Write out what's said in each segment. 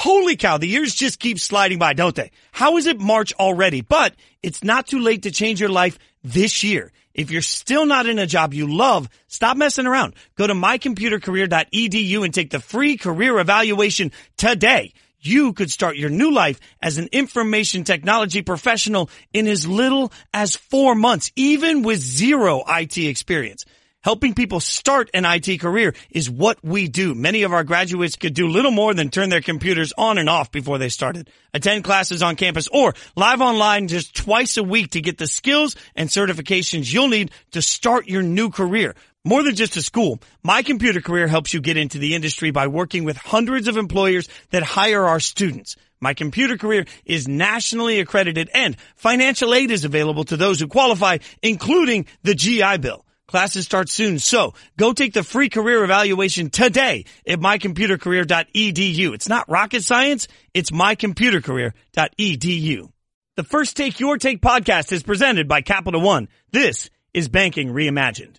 Holy cow, the years just keep sliding by, don't they? How is it March already? But it's not too late to change your life this year. If you're still not in a job you love, stop messing around. Go to mycomputercareer.edu and take the free career evaluation today. You could start your new life as an information technology professional in as little as 4 months, even with zero IT experience. Helping people start an IT career is what we do. Many of our graduates could do little more than turn their computers on and off before they started. Attend classes on campus or live online just twice a week to get the skills and certifications you'll need to start your new career. More than just a school, My Computer Career helps you get into the industry by working with hundreds of employers that hire our students. My Computer Career is nationally accredited and financial aid is available to those who qualify, including the GI Bill. Classes start soon, so go take the free career evaluation today at mycomputercareer.edu. It's not rocket science, it's mycomputercareer.edu. The First Take Your Take podcast is presented by Capital One. This is Banking Reimagined.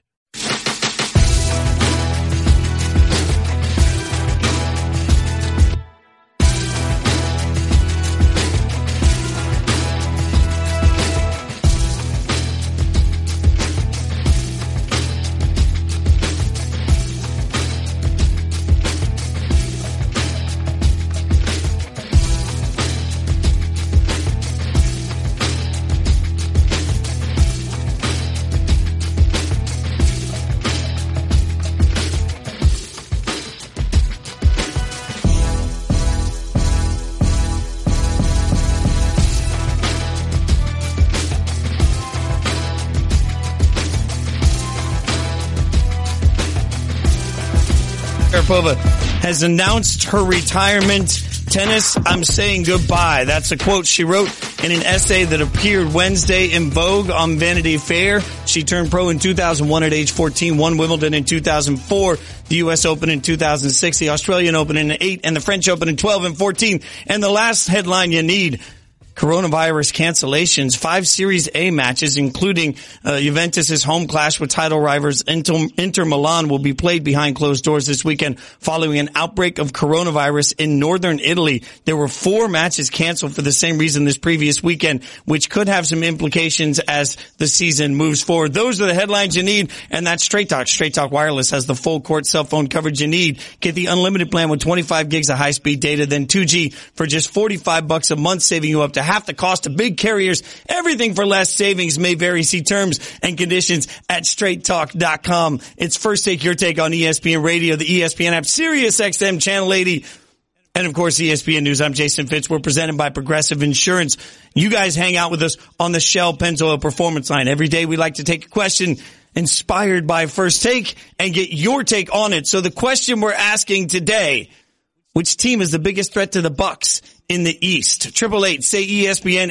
Sharapova has announced her retirement. Tennis, I'm saying goodbye. That's a quote she wrote in an essay that appeared Wednesday in Vogue on Vanity Fair. She turned pro in 2001 at age 14, won Wimbledon in 2004, the U.S. Open in 2006, the Australian Open in 8, and the French Open in 12 and 14. And the last headline you need: coronavirus cancellations. 5 Series A matches, including Juventus' home clash with title rivals Inter Milan, will be played behind closed doors this weekend following an outbreak of coronavirus in northern Italy. There were 4 matches canceled for the same reason this previous weekend, which could have some implications as the season moves forward. Those are the headlines you need, and that's Straight Talk. Straight Talk Wireless has the full court cell phone coverage you need. Get the unlimited plan with 25 gigs of high-speed data, then 2G for just $45 a month, saving you up to half the cost of big carriers. Everything for less. Savings may vary. See terms and conditions at straighttalk.com. It's First Take Your Take on ESPN Radio, the ESPN app, Sirius XM Channel 80, and of course ESPN News. I'm Jason Fitz. We're presented by Progressive Insurance. You guys hang out with us on the Shell Pennzoil Performance Line. Every day we like to take a question inspired by First Take and get your take on it. So the question we're asking today: which team is the biggest threat to the Bucks in the East? 888 say ESPN,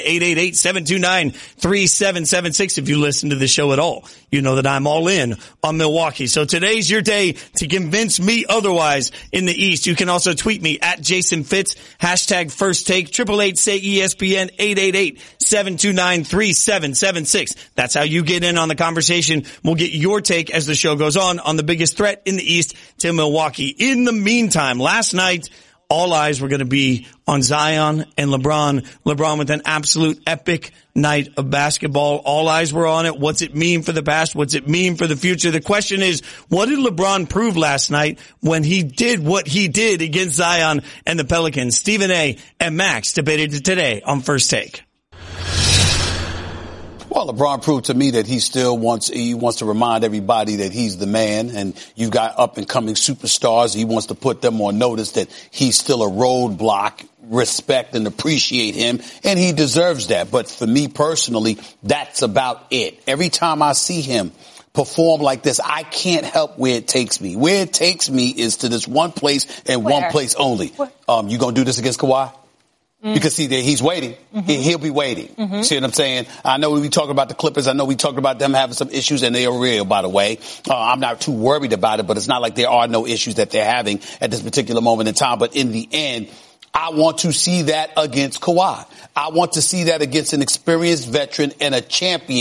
888-729-3776. If you listen to the show at all, you know that I'm all in on Milwaukee. So today's your day to convince me otherwise in the East. You can also tweet me at Jason Fitz, hashtag First Take, 888 say ESPN, 888-729-3776. That's how you get in on the conversation. We'll get your take as the show goes on the biggest threat in the East to Milwaukee. In the meantime, last night, all eyes were going to be on Zion and LeBron. LeBron with an absolute epic night of basketball. All eyes were on it. What's it mean for the past? What's it mean for the future? The question is, what did LeBron prove last night when he did what he did against Zion and the Pelicans? Stephen A. and Max debated it today on First Take. Well, LeBron proved to me that he still wants to remind everybody that he's the man, and you've got up-and-coming superstars. He wants to put them on notice that he's still a roadblock, respect and appreciate him, and he deserves that. But for me personally, that's about it. Every time I see him perform like this, I can't help where it takes me. Where it takes me is to this one place and one place only. You gonna do this against Kawhi? Because see, he's waiting. He'll be waiting. See what I'm saying? I know we talk about the Clippers. I know we talked about them having some issues, and they are real, by the way. I'm not too worried about it, but it's not like there are no issues that they're having at this particular moment in time. But in the end, I want to see that against Kawhi. I want to see that against an experienced veteran and a champion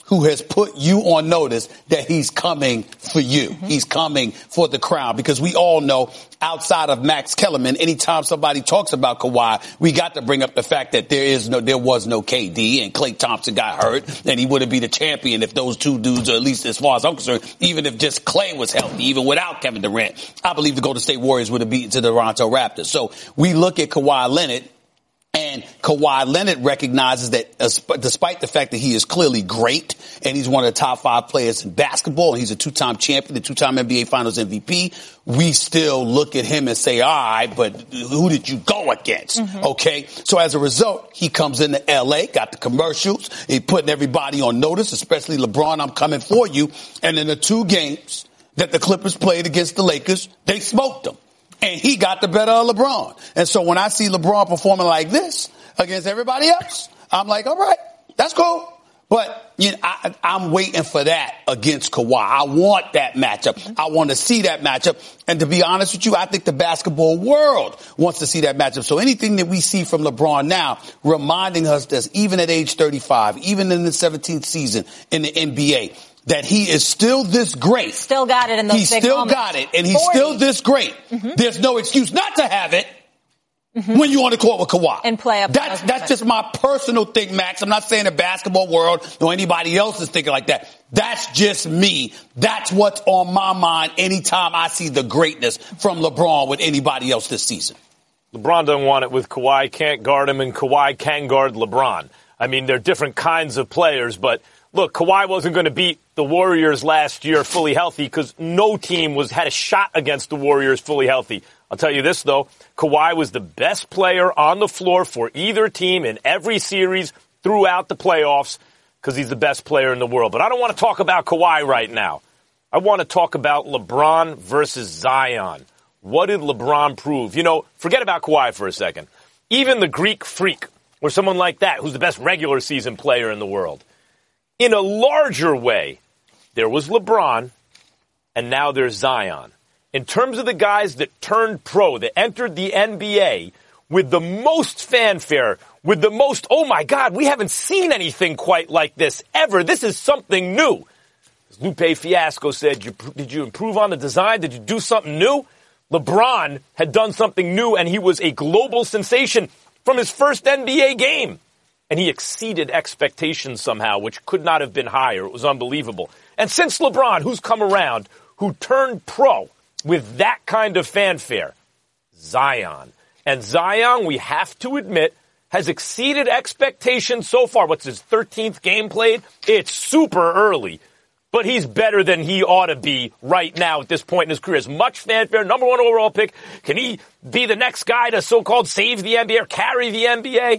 who has put you on notice that he's coming for you. Mm-hmm. He's coming for the crown, because we all know outside of Max Kellerman, anytime somebody talks about Kawhi, we got to bring up the fact that there was no KD, and Klay Thompson got hurt, and he wouldn't be the champion if those two dudes, or at least as far as I'm concerned, even if just Klay was healthy, even without Kevin Durant, I believe the Golden State Warriors would have beaten to the Toronto Raptors. So we look at Kawhi Leonard, and Kawhi Leonard recognizes that despite the fact that he is clearly great and he's one of the top 5 players in basketball and he's a 2-time champion, the 2-time NBA Finals MVP, we still look at him and say, all right, but who did you go against? Mm-hmm. Okay. So as a result, he comes into LA, got the commercials, he's putting everybody on notice, especially LeBron, I'm coming for you. And in the 2 games that the Clippers played against the Lakers, they smoked them. And he got the better of LeBron. And so when I see LeBron performing like this against everybody else, I'm like, all right, that's cool. But you know, I'm waiting for that against Kawhi. I want that matchup. I want to see that matchup. And to be honest with you, I think the basketball world wants to see that matchup. So anything that we see from LeBron now, reminding us that even at age 35, even in the 17th season in the NBA, that he is still this great. Still got it in those big moments. He still got it, and he's 40. Still this great. Mm-hmm. There's no excuse not to have it when you're on the court with Kawhi. And play up. That's just my personal thing, Max. I'm not saying the basketball world or anybody else is thinking like that. That's just me. That's what's on my mind anytime I see the greatness from LeBron with anybody else this season. LeBron doesn't want it with Kawhi, can't guard him, and Kawhi can guard LeBron. I mean, they're different kinds of players, but look, Kawhi wasn't going to beat the Warriors last year fully healthy because no team had a shot against the Warriors fully healthy. I'll tell you this, though. Kawhi was the best player on the floor for either team in every series throughout the playoffs because he's the best player in the world. But I don't want to talk about Kawhi right now. I want to talk about LeBron versus Zion. What did LeBron prove? You know, forget about Kawhi for a second. Even the Greek Freak or someone like that who's the best regular season player in the world. In a larger way, there was LeBron, and now there's Zion. In terms of the guys that turned pro, that entered the NBA with the most fanfare, with the most, oh my God, we haven't seen anything quite like this ever. This is something new. As Lupe Fiasco said, did you improve on the design? Did you do something new? LeBron had done something new, and he was a global sensation from his first NBA game. And he exceeded expectations somehow, which could not have been higher. It was unbelievable. And since LeBron, who's come around, who turned pro with that kind of fanfare, Zion. And Zion, we have to admit, has exceeded expectations so far. What's his 13th game played? It's super early. But he's better than he ought to be right now at this point in his career. As much fanfare, number 1 overall pick. Can he be the next guy to so-called save the NBA or carry the NBA?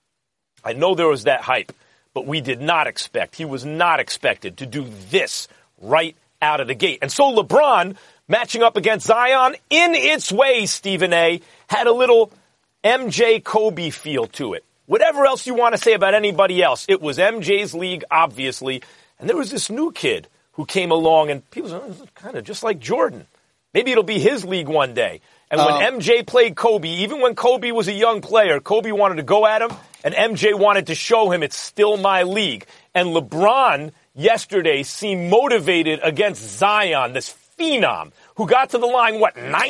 I know there was that hype, but we did not expect. He was not expected to do this right out of the gate. And so LeBron, matching up against Zion, in its way, Stephen A., had a little MJ Kobe feel to it. Whatever else you want to say about anybody else, it was MJ's league, obviously. And there was this new kid who came along, and people said, oh, kind of just like Jordan. Maybe it'll be his league one day. And when MJ played Kobe, even when Kobe was a young player, Kobe wanted to go at him, and MJ wanted to show him it's still my league. And LeBron yesterday seemed motivated against Zion, this phenom, who got to the line,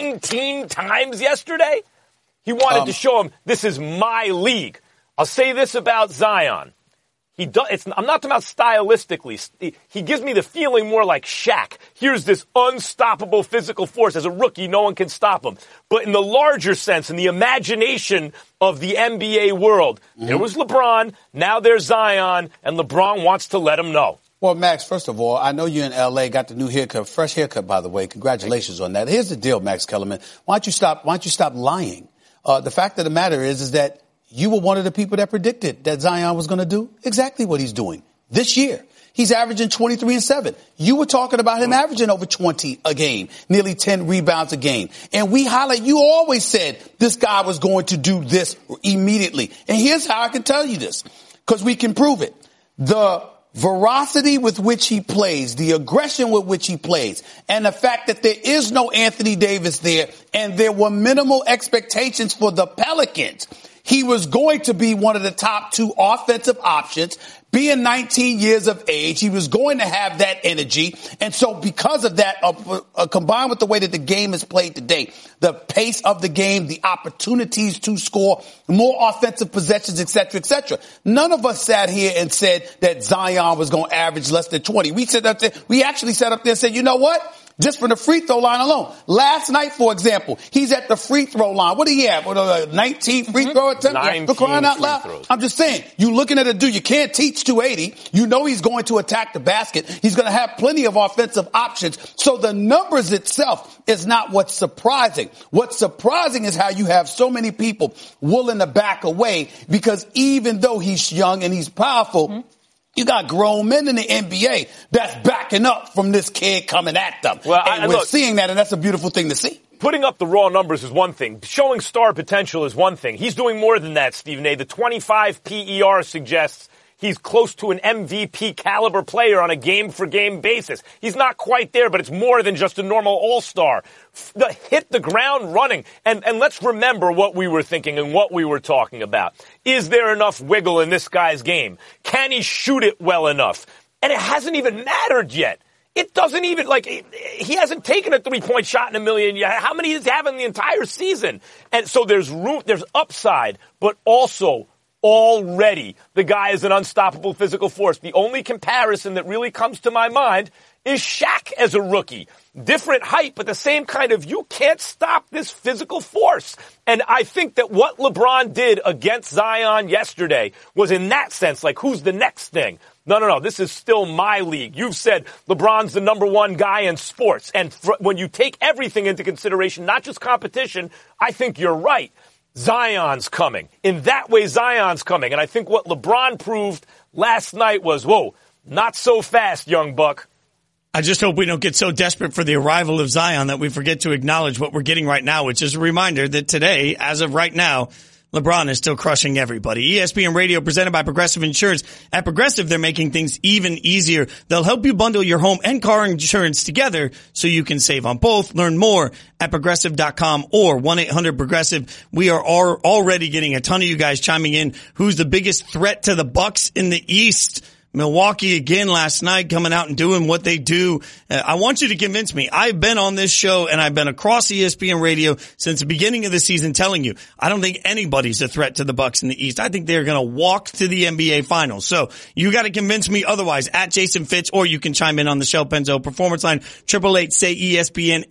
19 times yesterday? He wanted to show him, this is my league. I'll say this about Zion. I'm not talking about stylistically. He gives me the feeling more like Shaq. Here's this unstoppable physical force. As a rookie, no one can stop him. But in the larger sense, in the imagination of the NBA world, there was LeBron, now there's Zion, and LeBron wants to let him know. Well, Max, first of all, I know you in L.A. got the new haircut, fresh haircut, by the way. Congratulations on that. Here's the deal, Max Kellerman. Why don't you stop lying? The fact of the matter is that you were one of the people that predicted that Zion was going to do exactly what he's doing this year. He's averaging 23 and 7. You were talking about him averaging over 20 a game, nearly 10 rebounds a game. And you always said this guy was going to do this immediately. And here's how I can tell you this, because we can prove it. The veracity with which he plays, the aggression with which he plays, and the fact that there is no Anthony Davis there, and there were minimal expectations for the Pelicans. He was going to be one of the top 2 offensive options. Being 19 years of age, he was going to have that energy. And so because of that, combined with the way that the game is played today, the pace of the game, the opportunities to score, more offensive possessions, et cetera, none of us sat here and said that Zion was going to average less than 20. We actually sat up there and said, you know what? Just from the free throw line alone. Last night, for example, he's at the free throw line. What did he have? 19 free throw attempts? 19 crying out loud. throws. I'm just saying, you looking at a dude, you can't teach 280. You know he's going to attack the basket. He's going to have plenty of offensive options. So the numbers itself is not what's surprising. What's surprising is how you have so many people willing to back away because even though he's young and he's powerful, you got grown men in the NBA that's backing up from this kid coming at them. Well, and we're seeing that, and that's a beautiful thing to see. Putting up the raw numbers is one thing. Showing star potential is one thing. He's doing more than that, Stephen A. The 25 PER suggests he's close to an MVP caliber player on a game-for-game basis. He's not quite there, but it's more than just a normal all-star. Hit the ground running. And let's remember what we were thinking and what we were talking about. Is there enough wiggle in this guy's game? Can he shoot it well enough? And it hasn't even mattered yet. It doesn't even, he hasn't taken a three-point shot in a million yet. How many does he have in the entire season? And so there's room, there's upside, but also already the guy is an unstoppable physical force. The only comparison that really comes to my mind is Shaq as a rookie. Different height, but the same kind of, you can't stop this physical force. And I think that what LeBron did against Zion yesterday was in that sense, who's the next thing? No. This is still my league. You've said LeBron's the number one guy in sports. And when you take everything into consideration, not just competition, I think you're right. Zion's coming. In that way, Zion's coming. And I think what LeBron proved last night was, whoa, not so fast, young buck. I just hope we don't get so desperate for the arrival of Zion that we forget to acknowledge what we're getting right now, which is a reminder that today, as of right now, LeBron is still crushing everybody. ESPN Radio presented by Progressive Insurance. At Progressive, they're making things even easier. They'll help you bundle your home and car insurance together so you can save on both. Learn more at Progressive.com or 1-800-PROGRESSIVE. We are already getting a ton of you guys chiming in. Who's the biggest threat to the Bucks in the East? Milwaukee again last night, coming out and doing what they do. I want you to convince me. I've been on this show and I've been across ESPN Radio since the beginning of the season telling you I don't think anybody's a threat to the Bucks in the East. I think they're going to walk to the NBA Finals. So you got to convince me otherwise at Jason Fitz, or you can chime in on the Shell Penzo Performance Line, 888-SAY-ESPN,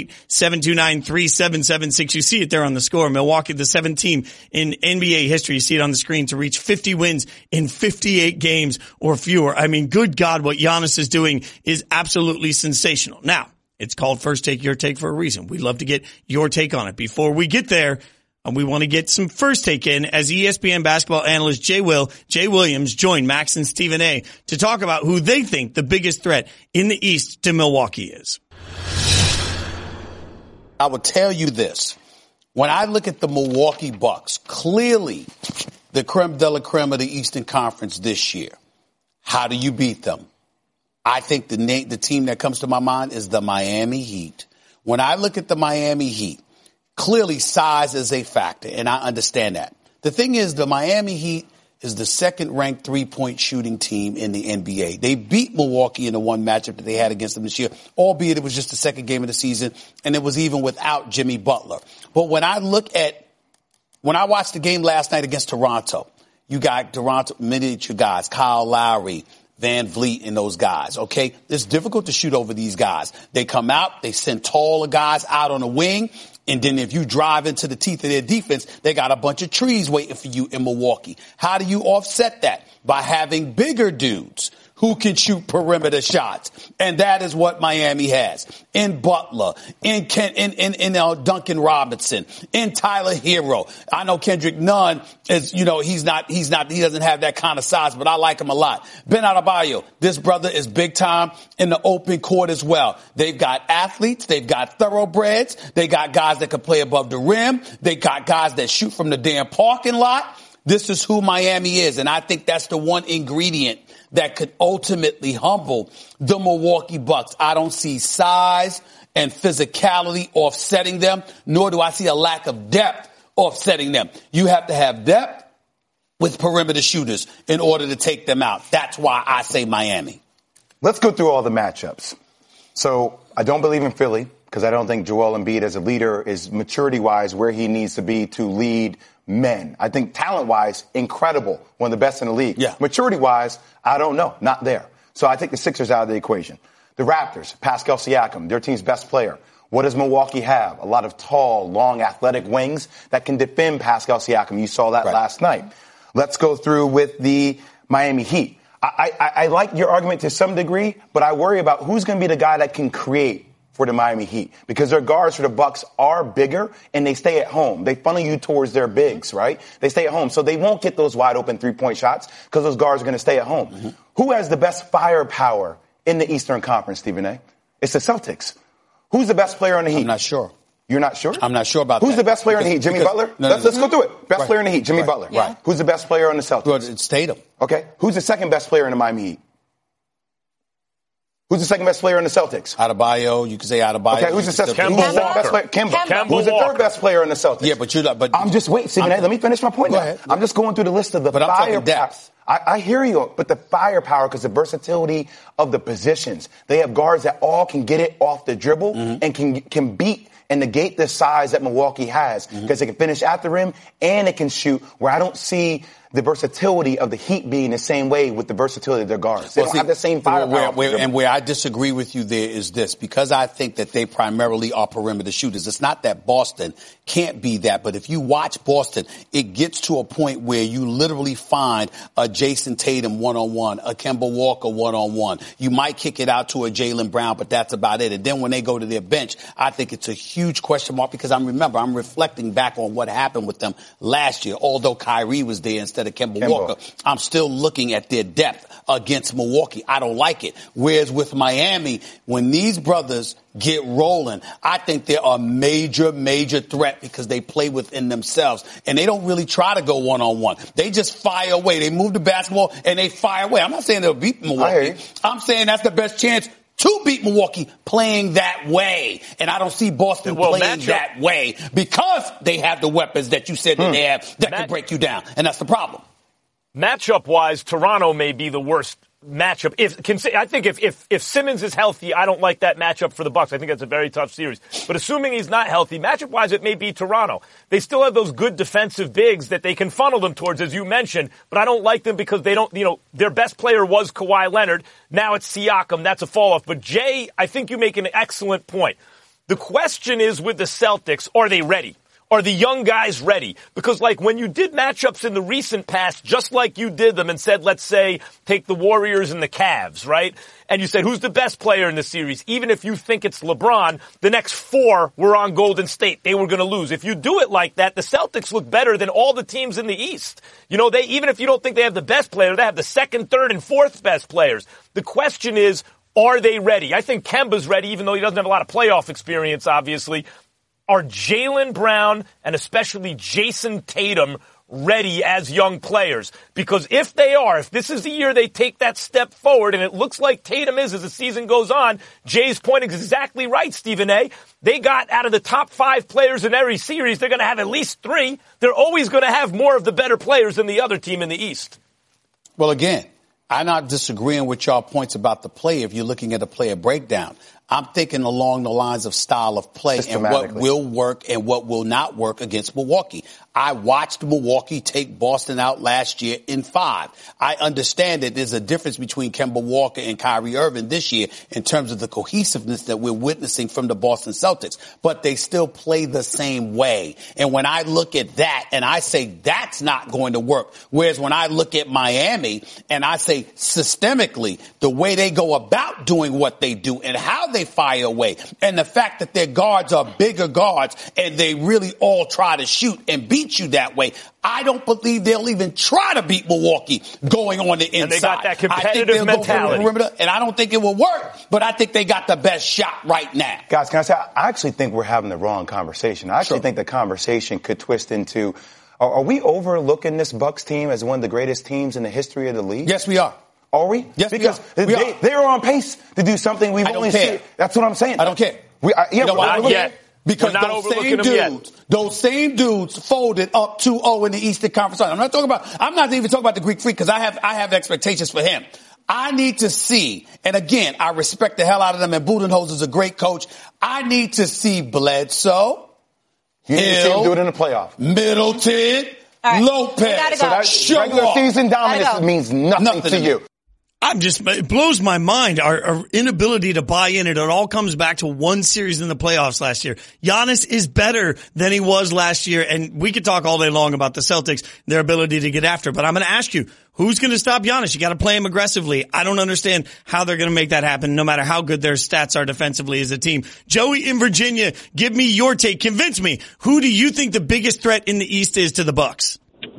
888-729-3776. You see it there on the score. Milwaukee, the 7th team in NBA history. You see it on the screen to reach 50 wins in 58 games or fewer. I mean, good God, what Giannis is doing is absolutely sensational. Now, it's called First Take, Your Take for a reason. We'd love to get your take on it. Before we get there, we want to get some first take in as ESPN basketball analyst Jay Williams joined Max and Stephen A. to talk about who they think the biggest threat in the East to Milwaukee is. I will tell you this. When I look at the Milwaukee Bucks, clearly the creme de la creme of the Eastern Conference this year. How do you beat them? I think the team that comes to my mind is the Miami Heat. When I look at the Miami Heat, clearly size is a factor, and I understand that. The thing is, the Miami Heat is the second-ranked three-point shooting team in the NBA. They beat Milwaukee in the one matchup that they had against them this year, albeit it was just the second game of the season, and it was even without Jimmy Butler. But when I watched the game last night against Toronto, you got Toronto miniature guys, Kyle Lowry, Van Vliet, and those guys, okay? It's difficult to shoot over these guys. They come out, they send taller guys out on the wing, and then if you drive into the teeth of their defense, they got a bunch of trees waiting for you in Milwaukee. How do you offset that? By having bigger dudes who can shoot perimeter shots. And that is what Miami has. In Butler, in Duncan Robinson, in Tyler Hero. I know Kendrick Nunn is, he doesn't have that kind of size, but I like him a lot. Ben Adebayo, this brother is big time in the open court as well. They've got athletes, they've got thoroughbreds, they got guys that can play above the rim, they got guys that shoot from the damn parking lot. This is who Miami is, and I think that's the one ingredient that could ultimately humble the Milwaukee Bucks. I don't see size and physicality offsetting them, nor do I see a lack of depth offsetting them. You have to have depth with perimeter shooters in order to take them out. That's why I say Miami. Let's go through all the matchups. So I don't believe in Philly because I don't think Joel Embiid as a leader is maturity-wise where he needs to be to lead men. I think talent-wise, incredible, one of the best in the league. Yeah. Maturity-wise, I don't know, not there. So I take the Sixers out of the equation. The Raptors, Pascal Siakam, their team's best player. What does Milwaukee have? A lot of tall, long, athletic wings that can defend Pascal Siakam. You saw that last night. Let's go through with the Miami Heat. I like your argument to some degree, but I worry about who's going to be the guy that can create for the Miami Heat because their guards for the Bucks are bigger and they stay at home. They funnel you towards their bigs, right? They stay at home. So they won't get those wide open 3-point shots because those guards are going to stay at home. Mm-hmm. Who has the best firepower in the Eastern Conference, Stephen A? It's the Celtics. Who's the best player on the Heat? I'm not sure. You're not sure? I'm not sure about Who's the best player in the Heat? Jimmy Butler? Let's go through it. Best player in the Heat, Jimmy Butler. Right. Who's the best player on the Celtics? Well, it's Tatum. Okay. Who's the second best player in the Miami Heat? Who's the second best player in the Celtics? Adebayo. You can say Adebayo. Okay. Who's the second best player? Kemba. Who's the third best player in the Celtics? Yeah, but you're not. But I'm just waiting, Stephen A. Let me finish my point. Go ahead. I'm just going through the list of the but firepower. I'm talking depth. I hear you, but the firepower, because the versatility of the positions. They have guards that all can get it off the dribble and can beat and negate the size that Milwaukee has because they can finish at the rim and it can shoot, where I don't see the versatility of the Heat being the same way with the versatility of their guards. They don't have the same firepower. Where I disagree with you there is this, because I think that they primarily are perimeter shooters. It's not that Boston can't be that, but if you watch Boston, it gets to a point where you literally find a Jason Tatum one-on-one, a Kemba Walker one-on-one. You might kick it out to a Jaylen Brown, but that's about it. And then when they go to their bench, I think it's a huge question mark because I'm reflecting back on what happened with them last year. Although Kyrie was there instead of Kemba Walker, I'm still looking at their depth against Milwaukee. I don't like it. Whereas with Miami, when these brothers get rolling, I think they're a major, major threat because they play within themselves and they don't really try to go one-on-one. They just fire away. They move the basketball and they fire away. I'm not saying they'll beat Milwaukee. I'm saying that's the best chance to beat Milwaukee playing that way. And I don't see Boston playing that way because they have the weapons that you said that they have that can break you down. And that's the problem. Matchup-wise, Toronto may be the worst matchup. I think if Simmons is healthy, I don't like that matchup for the Bucks. I think that's a very tough series. But assuming he's not healthy, matchup-wise, it may be Toronto. They still have those good defensive bigs that they can funnel them towards, as you mentioned. But I don't like them because they don't, their best player was Kawhi Leonard. Now it's Siakam. That's a fall-off. But Jay, I think you make an excellent point. The question is with the Celtics, are they ready? Are the young guys ready? Because when you did matchups in the recent past, just like you did them and said, let's say, take the Warriors and the Cavs, right? And you said, who's the best player in the series? Even if you think it's LeBron, the next 4 were on Golden State. They were going to lose. If you do it like that, the Celtics look better than all the teams in the East. Even if you don't think they have the best player, they have the second, third, and fourth best players. The question is, are they ready? I think Kemba's ready, even though he doesn't have a lot of playoff experience, obviously. Are Jaylen Brown and especially Jason Tatum ready as young players? Because if they are, if this is the year they take that step forward, and it looks like Tatum is as the season goes on, Jay's point is exactly right, Stephen A. They got out of the top 5 players in every series, they're going to have at least 3. They're always going to have more of the better players than the other team in the East. Well, again, I'm not disagreeing with y'all points about the play if you're looking at a player breakdown. I'm thinking along the lines of style of play and what will work and what will not work against Milwaukee. I watched Milwaukee take Boston out last year in 5. I understand that there's a difference between Kemba Walker and Kyrie Irving this year in terms of the cohesiveness that we're witnessing from the Boston Celtics, but they still play the same way. And when I look at that and I say that's not going to work, whereas when I look at Miami and I say systemically the way they go about doing what they do and how they fire away and the fact that their guards are bigger guards and they really all try to shoot and beat you that way, I don't believe they'll even try to beat Milwaukee going on the inside. And they got that competitive mentality. And I don't think it will work, but I think they got the best shot right now. Guys, can I say, I actually think we're having the wrong conversation. I actually think the conversation could twist into, are we overlooking this Bucks team as one of the greatest teams in the history of the league? Yes, we are. Are we? Yes, because we are. They are on pace to do something we've only seen. That's what I'm saying. I don't care. Not yet. Because those same dudes folded up 2-0 in the Eastern Conference. I'm not even talking about the Greek Freak because I have expectations for him. I need to see, and again, I respect the hell out of them, and Budenholzer is a great coach. I need to see Bledsoe, you need to see him do it in the playoff. Middleton, right. Lopez. So that regular season dominance means nothing to you. It blows my mind, our inability to buy in. It all comes back to one series in the playoffs last year. Giannis is better than he was last year, and we could talk all day long about the Celtics, their ability to get after. But I'm going to ask you, who's going to stop Giannis? You got to play him aggressively. I don't understand how they're going to make that happen, no matter how good their stats are defensively as a team. Joey in Virginia, give me your take. Convince me. Who do you think the biggest threat in the East is to the Bucks?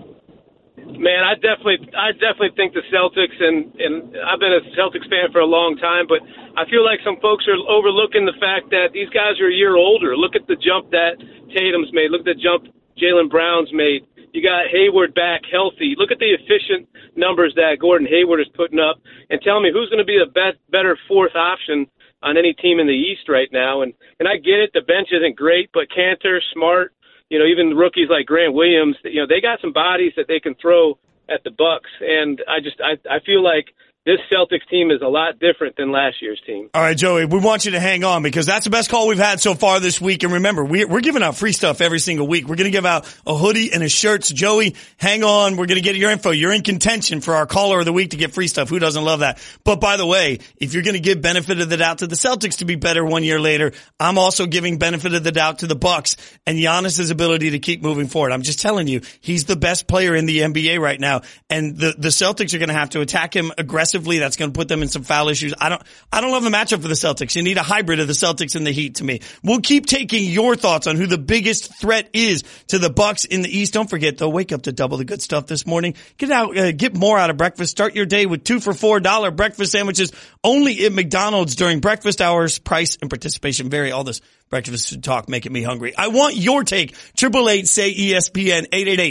Man, I definitely think the Celtics, and I've been a Celtics fan for a long time, but I feel like some folks are overlooking the fact that these guys are a year older. Look at the jump that Tatum's made. Look at the jump Jaylen Brown's made. You got Hayward back healthy. Look at the efficient numbers that Gordon Hayward is putting up, and tell me who's going to be the better fourth option on any team in the East right now. And I get it, the bench isn't great, but Cantor, Smart, even rookies like Grant Williams, they got some bodies that they can throw at the Bucks. And I feel like this Celtics team is a lot different than last year's team. All right, Joey, we want you to hang on because that's the best call we've had so far this week. And remember, we're giving out free stuff every single week. We're going to give out a hoodie and a shirt. So Joey, hang on. We're going to get your info. You're in contention for our caller of the week to get free stuff. Who doesn't love that? But by the way, if you're going to give benefit of the doubt to the Celtics to be better 1 year later, I'm also giving benefit of the doubt to the Bucks and Giannis's ability to keep moving forward. I'm just telling you, he's the best player in the NBA right now. And the Celtics are going to have to attack him aggressively. That's going to put them in some foul issues. I don't love the matchup for the Celtics. You need a hybrid of the Celtics and the Heat to me. We'll keep taking your thoughts on who the biggest threat is to the Bucks in the East. Don't forget though, wake up to double the good stuff this morning. Get more out of breakfast. Start your day with 2 for $4 breakfast sandwiches only at McDonald's during breakfast hours. Price and participation vary. All this breakfast talk making me hungry. I want your take. 888-SAY-ESPN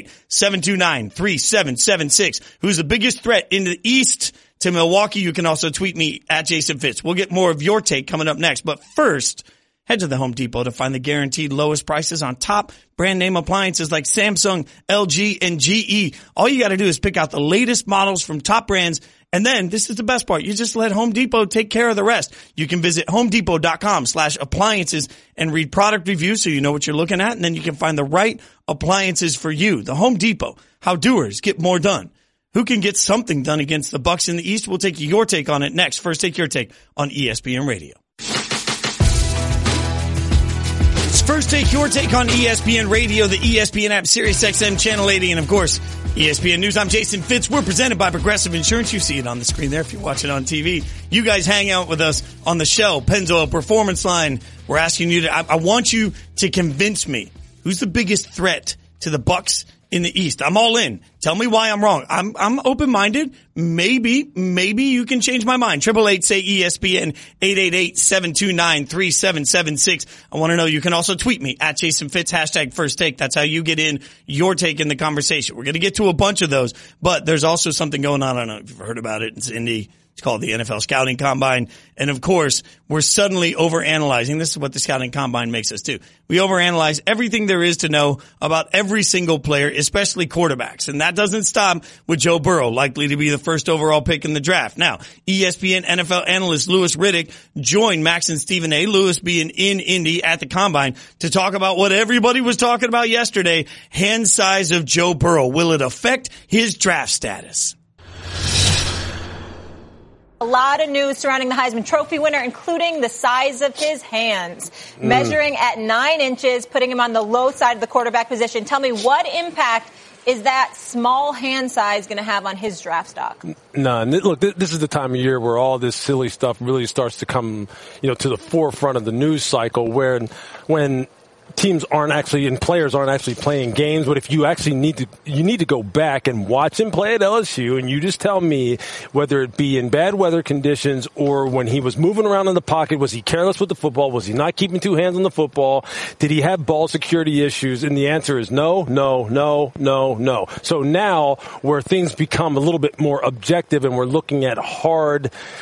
888-729-3776. Who's the biggest threat in the East to Milwaukee? You can also tweet me at Jason Fitz. We'll get more of your take coming up next. But first, head to the Home Depot to find the guaranteed lowest prices on top brand name appliances like Samsung, LG, and GE. All you got to do is pick out the latest models from top brands. And then this is the best part. You just let Home Depot take care of the rest. You can visit homedepot.com/appliances and read product reviews so you know what you're looking at. And then you can find the right appliances for you. The Home Depot, how doers get more done. Who can get something done against the Bucks in the East? We'll take your take on it next. First, take your take on ESPN Radio. First, take your take on ESPN Radio, the ESPN app, SiriusXM Channel 80, and of course, ESPN News. I'm Jason Fitz. We're presented by Progressive Insurance. You see it on the screen there if you watch it on TV. You guys hang out with us on the show, Pennzoil Performance Line. We're asking you to, I want you to convince me who's the biggest threat to the Bucks in the East. I'm all in. Tell me why I'm wrong. I'm open-minded. Maybe you can change my mind. 888-SAY-ESPN 888-729-3776. I want to know. You can also tweet me at Jason Fitz, #First Take. That's how you get in your take in the conversation. We're going to get to a bunch of those, but there's also something going on. I don't know if you've heard about it. It's Indy. It's called the NFL Scouting Combine. And of course, we're suddenly overanalyzing. This is what the Scouting Combine makes us do. We overanalyze everything there is to know about every single player, especially quarterbacks. And that doesn't stop with Joe Burrow, likely to be the first overall pick in the draft. Now, ESPN NFL analyst Louis Riddick joined Max and Stephen A. Louis being in Indy at the Combine to talk about what everybody was talking about yesterday, hand size of Joe Burrow. Will it affect his draft status? A lot of news surrounding the Heisman Trophy winner, including the size of his hands. Measuring at 9 inches, putting him on the low side of the quarterback position. Tell me, what impact is that small hand size going to have on his draft stock? None. Look, this is the time of year where all this silly stuff really starts to come, to the forefront of the news cycle, when teams aren't actually and players aren't actually playing games. But if you actually need to go back and watch him play at LSU, and you just tell me whether it be in bad weather conditions or when he was moving around in the pocket, was he careless with the football? Was he not keeping 2 hands on the football? Did he have ball security issues? And the answer is no. So now where things become a little bit more objective and we're looking at hard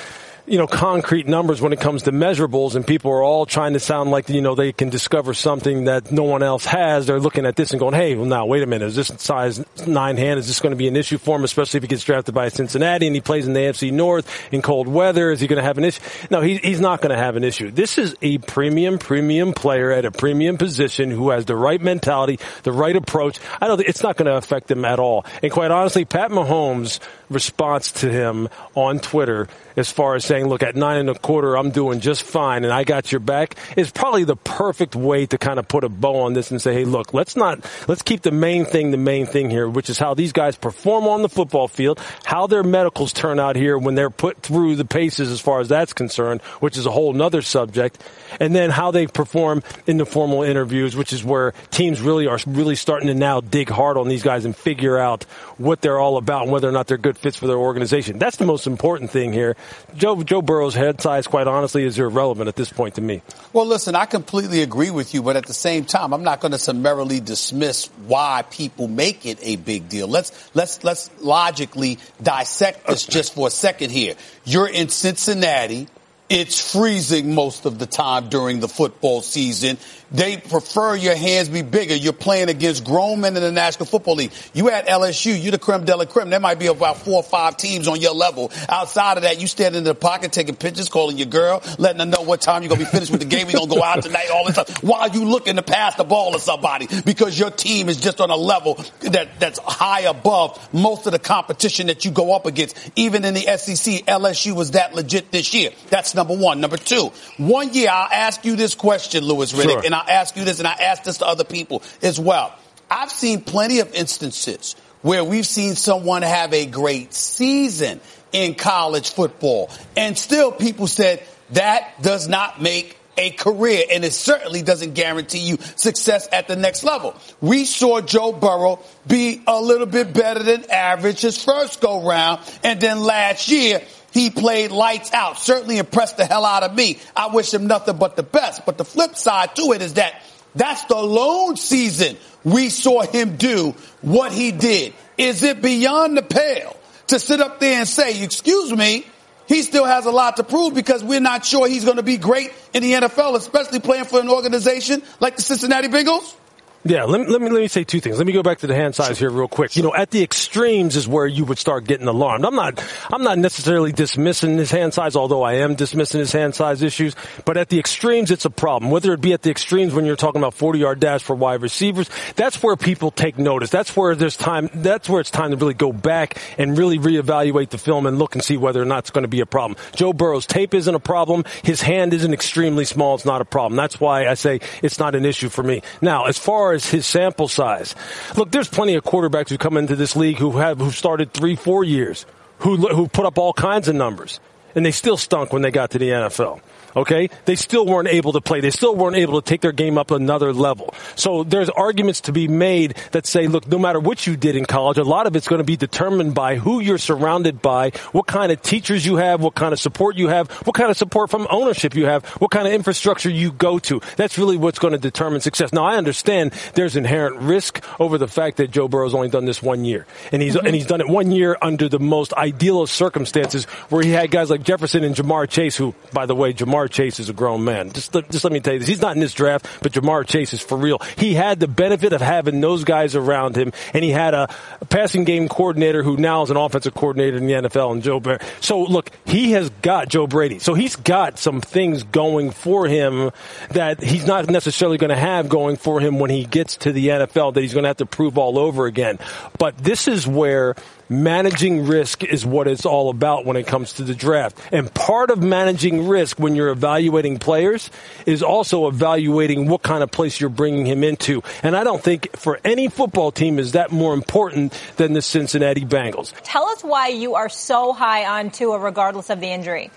concrete numbers when it comes to measurables, and people are all trying to sound like, they can discover something that no one else has. They're looking at this and going, hey, well, now, wait a minute. Is this size 9 hand? Is this going to be an issue for him, especially if he gets drafted by Cincinnati and he plays in the AFC North in cold weather? Is he going to have an issue? No, he's not going to have an issue. This is a premium player at a premium position who has the right mentality, the right approach. I don't think it's not going to affect him at all. And quite honestly, Pat Mahomes' response to him on Twitter, as far as saying, look, at 9 1/4, I'm doing just fine and I got your back, is probably the perfect way to kind of put a bow on this and say, hey, look, let's keep the main thing here, which is how these guys perform on the football field, how their medicals turn out here when they're put through the paces as far as that's concerned, which is a whole nother subject, and then how they perform in the formal interviews, which is where teams are starting to now dig hard on these guys and figure out what they're all about and whether or not they're good fits for their organization. That's the most important thing here. Joe Burrow's head size, quite honestly, is irrelevant at this point to me. Well, listen, I completely agree with you, but at the same time, I'm not going to summarily dismiss why people make it a big deal. Let's logically dissect this just for a second here. You're in Cincinnati. It's freezing most of the time during the football season. They prefer your hands be bigger. You're playing against grown men in the National Football League. You at LSU, you're the creme de la creme. There might be about 4 or 5 teams on your level. Outside of that, you stand in the pocket taking pictures, calling your girl, letting her know what time you're going to be finished with the game. We're going to go out tonight, all this stuff. While you looking to pass the ball to somebody because your team is just on a level that's high above most of the competition that you go up against. Even in the SEC, LSU was that legit this year. That's number one. Number two, one year I'll ask you this question, Louis Riddick, sure. And I'll ask you this, and I ask this to other people as well. I've seen plenty of instances where we've seen someone have a great season in college football, and still people said that does not make a career, and it certainly doesn't guarantee you success at the next level. We saw Joe Burrow be a little bit better than average his first go round, and then last year he played lights out. Certainly impressed the hell out of me. I wish him nothing but the best. But the flip side to it is that's the lone season we saw him do what he did. Is it beyond the pale to sit up there and say, excuse me, he still has a lot to prove because we're not sure he's going to be great in the NFL, especially playing for an organization like the Cincinnati Bengals? Yeah, let me say two things. Let me go back to the hand size here real quick. At the extremes is where you would start getting alarmed. I'm not necessarily dismissing his hand size, although I am dismissing his hand size issues. But at the extremes, it's a problem. Whether it be at the extremes when you're talking about 40-yard dash for wide receivers, that's where people take notice. That's where it's time to really go back and really reevaluate the film and look and see whether or not it's going to be a problem. Joe Burrow's tape isn't a problem. His hand isn't extremely small. It's not a problem. That's why I say it's not an issue for me. Now, as far as his sample size, look, there's plenty of quarterbacks who come into this league who started 3-4 years, who put up all kinds of numbers, and they still stunk when they got to the NFL. Okay? They still weren't able to play. They still weren't able to take their game up another level. So there's arguments to be made that say, look, no matter what you did in college, a lot of it's going to be determined by who you're surrounded by, what kind of teachers you have, what kind of support you have, what kind of support from ownership you have, what kind of infrastructure you go to. That's really what's going to determine success. Now, I understand there's inherent risk over the fact that Joe Burrow's only done this 1 year. And he's done it 1 year under the most ideal of circumstances where he had guys like Jefferson and Jamar Chase, who, by the way, Jamar Chase is a grown man. Just let me tell you this. He's not in this draft, but Jamar Chase is for real. He had the benefit of having those guys around him, and he had a passing game coordinator who now is an offensive coordinator in the NFL, and Joe Barry. So, look, he has got Joe Brady. So he's got some things going for him that he's not necessarily going to have going for him when he gets to the NFL that he's going to have to prove all over again. But this is where managing risk is what it's all about when it comes to the draft. And part of managing risk when you're evaluating players is also evaluating what kind of place you're bringing him into. And I don't think for any football team is that more important than the Cincinnati Bengals. Tell us why you are so high on Tua regardless of the injury.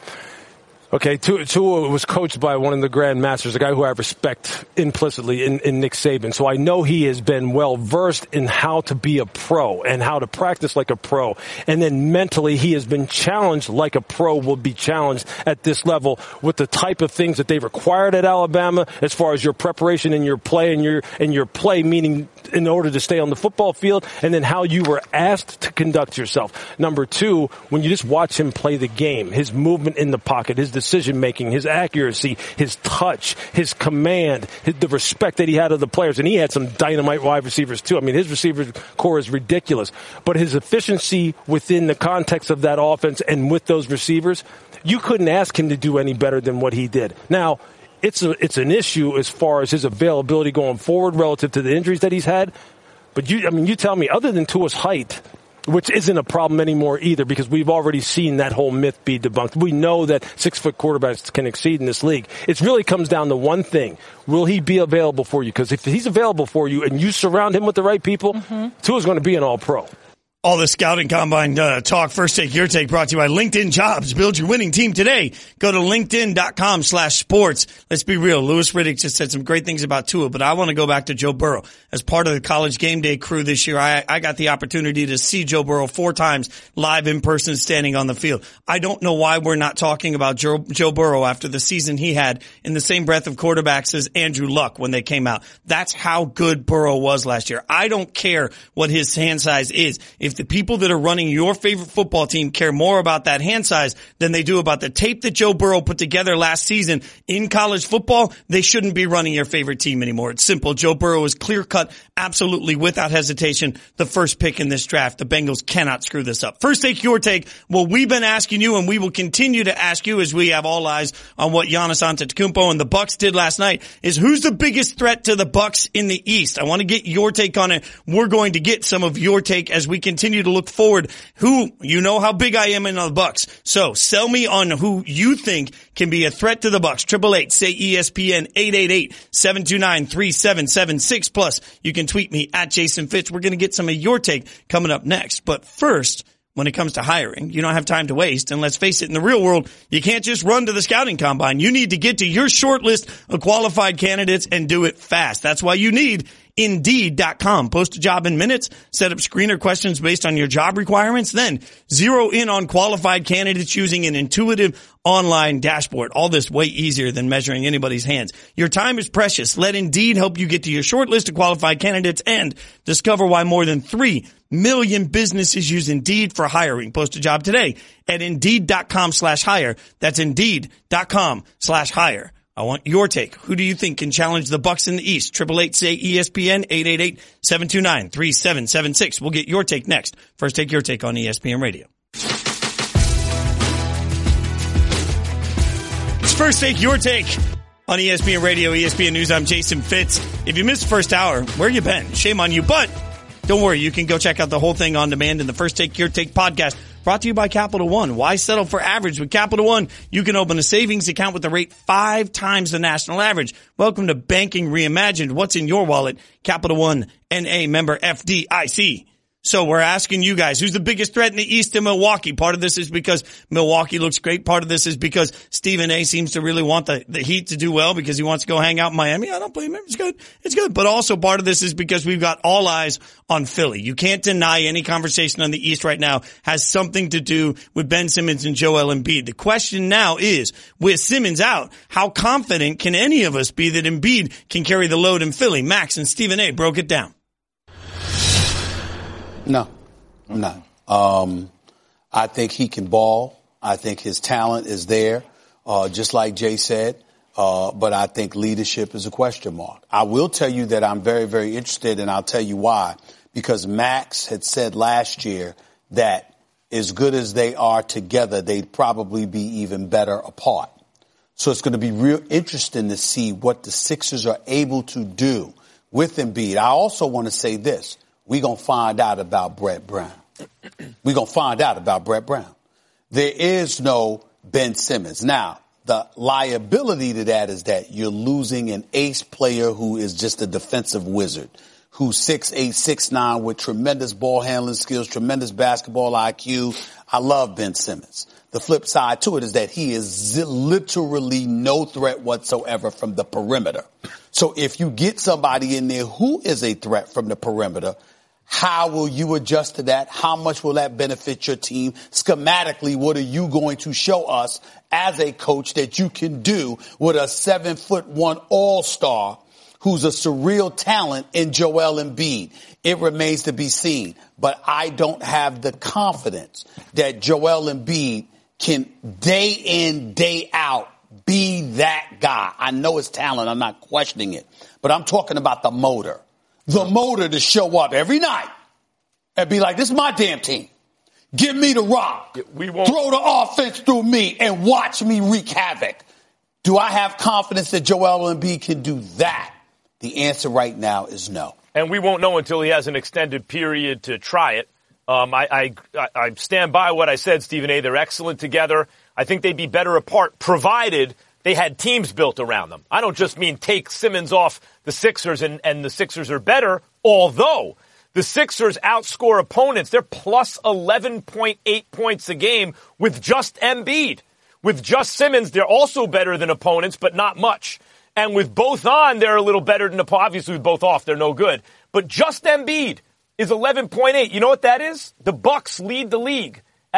Okay, Tua was coached by one of the Grand Masters, a guy who I respect implicitly in Nick Saban. So I know he has been well versed in how to be a pro and how to practice like a pro. And then mentally he has been challenged like a pro will be challenged at this level with the type of things that they required at Alabama as far as your preparation and your play and your play, meaning in order to stay on the football field, and then how you were asked to conduct yourself. Number two, when you just watch him play the game, his movement in the pocket, his decision-making, his accuracy, his touch, his command, the respect that he had of the players, and he had some dynamite wide receivers too. I mean, his receiver core is ridiculous, but his efficiency within the context of that offense and with those receivers, you couldn't ask him to do any better than what he did. Now, it's an issue as far as his availability going forward relative to the injuries that he's had. But you tell me, other than Tua's height, which isn't a problem anymore either, because we've already seen that whole myth be debunked. We know that 6-foot quarterbacks can exceed in this league. It really comes down to one thing. Will he be available for you? Because if he's available for you and you surround him with the right people, Tua's going to be an all-pro. All the scouting combine talk, First Take Your Take, brought to you by LinkedIn Jobs. Build your winning team today. Go to linkedin.com/sports. Let's be real. Louis Riddick just said some great things about Tua, but I want to go back to Joe Burrow. As part of the College Game Day crew this year, I got the opportunity to see Joe Burrow 4 times live in person standing on the field. I don't know why we're not talking about Joe Burrow after the season he had in the same breath of quarterbacks as Andrew Luck when they came out. That's how good Burrow was last year. I don't care what his hand size is. If the people that are running your favorite football team care more about that hand size than they do about the tape that Joe Burrow put together last season in college football, they shouldn't be running your favorite team anymore. It's simple. Joe Burrow is clear-cut, absolutely, without hesitation, the first pick in this draft. The Bengals cannot screw this up. First Take Your Take. Well, we've been asking you, and we will continue to ask you as we have all eyes on what Giannis Antetokounmpo and the Bucks did last night, is who's the biggest threat to the Bucks in the East? I want to get your take on it. We're going to get some of your take as we continue to look forward. Who, you know how big I am in the Bucks. So sell me on who you think can be a threat to the Bucks. 888 say ESPN, 888-729-3776. Plus, you can tweet me at Jason Fitz. We're going to get some of your take coming up next. But first, when it comes to hiring, you don't have time to waste. And let's face it, in the real world, you can't just run to the scouting combine. You need to get to your short list of qualified candidates and do it fast. That's why you need Indeed.com. Post a job in minutes, set up screener questions based on your job requirements, then zero in on qualified candidates using an intuitive online dashboard. All this way easier than measuring anybody's hands. Your time is precious. Let Indeed help you get to your short list of qualified candidates and discover why more than 3 million businesses use Indeed for hiring. Post a job today at Indeed.com/hire. That's Indeed.com/hire. I want your take. Who do you think can challenge the Bucks in the East? 888 say ESPN, 888-729-3776. We'll get your take next. First Take Your Take on ESPN Radio. It's First Take Your Take on ESPN Radio, ESPN News. I'm Jason Fitz. If you missed the first hour, where you been? Shame on you, but don't worry. You can go check out the whole thing on demand in the First Take Your Take podcast. Brought to you by Capital One. Why settle for average? With Capital One, you can open a savings account with the rate 5 times the national average. Welcome to Banking Reimagined. What's in your wallet? Capital One, NA, member FDIC. So we're asking you guys, who's the biggest threat in the East in Milwaukee? Part of this is because Milwaukee looks great. Part of this is because Stephen A. seems to really want the Heat to do well because he wants to go hang out in Miami. I don't blame him. It's good. It's good. But also part of this is because we've got all eyes on Philly. You can't deny any conversation on the East right now has something to do with Ben Simmons and Joel Embiid. The question now is, with Simmons out, how confident can any of us be that Embiid can carry the load in Philly? Max and Stephen A. broke it down. No, I'm not. I think he can ball. I think his talent is there, just like Jay said. But I think leadership is a question mark. I will tell you that I'm very, very interested, and I'll tell you why. Because Max had said last year that as good as they are together, they'd probably be even better apart. So it's going to be real interesting to see what the Sixers are able to do with Embiid. I also want to say this. We're going to find out about Brett Brown. We're going to find out about Brett Brown. There is no Ben Simmons. Now, the liability to that is that you're losing an ace player who is just a defensive wizard, who's 6'8", 6'9", with tremendous ball handling skills, tremendous basketball IQ. I love Ben Simmons. The flip side to it is that he is literally no threat whatsoever from the perimeter. So if you get somebody in there who is a threat from the perimeter, how will you adjust to that? How much will that benefit your team? Schematically, what are you going to show us as a coach that you can do with a 7'1" all-star who's a surreal talent in Joel Embiid. It remains to be seen. But I don't have the confidence that Joel Embiid can day in, day out be that guy. I know his talent. I'm not questioning it. But I'm talking about the motor. The motor to show up every night and be like, this is my damn team. Give me the rock. We won't throw the offense through me and watch me wreak havoc. Do I have confidence that Joel Embiid can do that? The answer right now is no. And we won't know until he has an extended period to try it. I stand by what I said, Stephen A. They're excellent together. I think they'd be better apart, provided they had teams built around them. I don't just mean take Simmons off the Sixers and the Sixers are better, although the Sixers outscore opponents. They're plus 11.8 points a game with just Embiid. With just Simmons, they're also better than opponents, but not much. And with both on, they're a little better than opponents. Obviously, with both off, they're no good. But just Embiid is 11.8. You know what that is? The Bucks lead the league at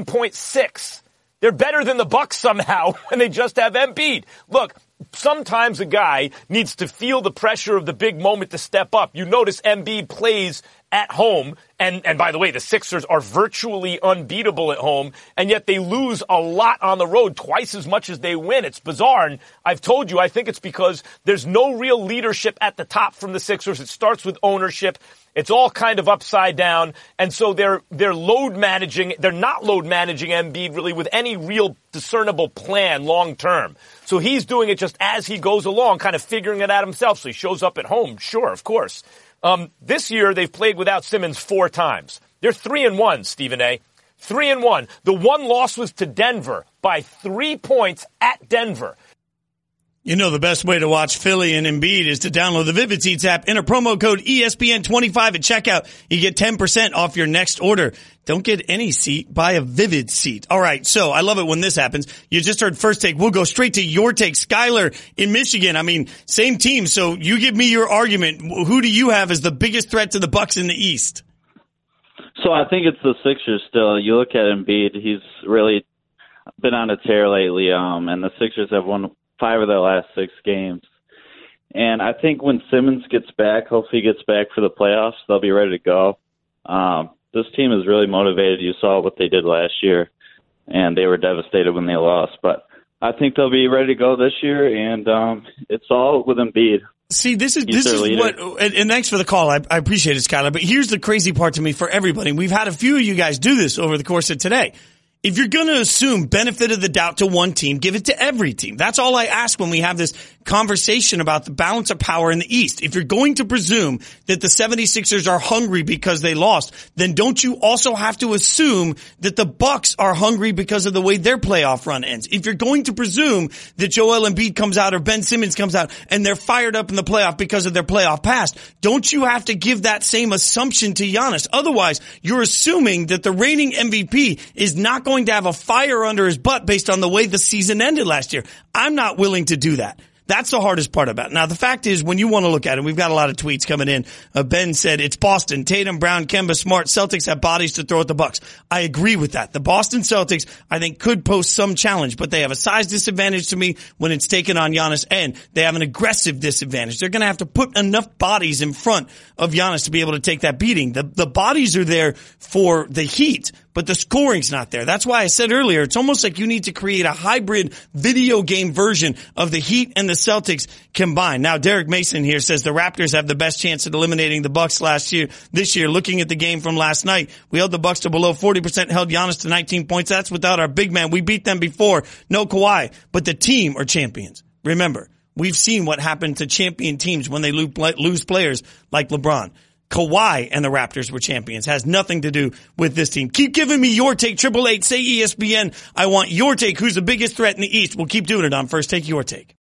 11.6. They're better than the Bucks somehow when they just have Embiid. Look, sometimes a guy needs to feel the pressure of the big moment to step up. You notice Embiid plays at home, and by the way, the Sixers are virtually unbeatable at home, and yet they lose a lot on the road, twice as much as they win. It's bizarre, and I've told you, I think it's because there's no real leadership at the top from the Sixers. It starts with ownership. It's all kind of upside down, and so they're load managing. They're not load managing Embiid really with any real discernible plan long term. So he's doing it just as he goes along, kind of figuring it out himself. So he shows up at home, sure, of course. This year they've played without Simmons 4 times. They're 3-1, Stephen A. 3-1. The one loss was to Denver by 3 points at Denver. You know the best way to watch Philly and Embiid is to download the Vivid Seats app. Enter promo code ESPN25 at checkout. You get 10% off your next order. Don't get any seat, buy a Vivid seat. All right, so I love it when this happens. You just heard First Take. We'll go straight to your take. Skyler in Michigan. I mean, same team, so you give me your argument. Who do you have as the biggest threat to the Bucks in the East? So I think it's the Sixers still. You look at Embiid, he's really been on a tear lately, and the Sixers have won 5 of their last 6 games. And I think when Simmons gets back, hopefully he gets back for the playoffs, they'll be ready to go. This team is really motivated. You saw what they did last year, and they were devastated when they lost. But I think they'll be ready to go this year, and it's all with Embiid. See, this is what, and thanks for the call. I appreciate it, Skyler. But here's the crazy part to me for everybody. We've had a few of you guys do this over the course of today. If you're going to assume benefit of the doubt to one team, give it to every team. That's all I ask when we have this conversation about the balance of power in the East. If you're going to presume that the 76ers are hungry because they lost, then don't you also have to assume that the Bucks are hungry because of the way their playoff run ends? If you're going to presume that Joel Embiid comes out or Ben Simmons comes out and they're fired up in the playoff because of their playoff past, don't you have to give that same assumption to Giannis? Otherwise, you're assuming that the reigning MVP is not going to have a fire under his butt based on the way the season ended last year. I'm not willing to do that. That's the hardest part about it. Now, the fact is, when you want to look at it, we've got a lot of tweets coming in. Ben said, it's Boston. Tatum, Brown, Kemba, Smart. Celtics have bodies to throw at the Bucks. I agree with that. The Boston Celtics, I think, could pose some challenge, but they have a size disadvantage to me when it's taken on Giannis, and they have an aggressive disadvantage. They're going to have to put enough bodies in front of Giannis to be able to take that beating. The bodies are there for the Heat, but the scoring's not there. That's why I said earlier, it's almost like you need to create a hybrid video game version of the Heat and the Celtics combined. Now, Derek Mason here says the Raptors have the best chance at eliminating the Bucks this year. Looking at the game from last night, we held the Bucks to below 40%, held Giannis to 19 points. That's without our big man. We beat them before. No Kawhi, but the team are champions. Remember, we've seen what happened to champion teams when they lose players like LeBron. Kawhi and the Raptors were champions. Has nothing to do with this team. Keep giving me your take. 888 say ESPN. I want your take. Who's the biggest threat in the East? We'll keep doing it on First Take Your Take.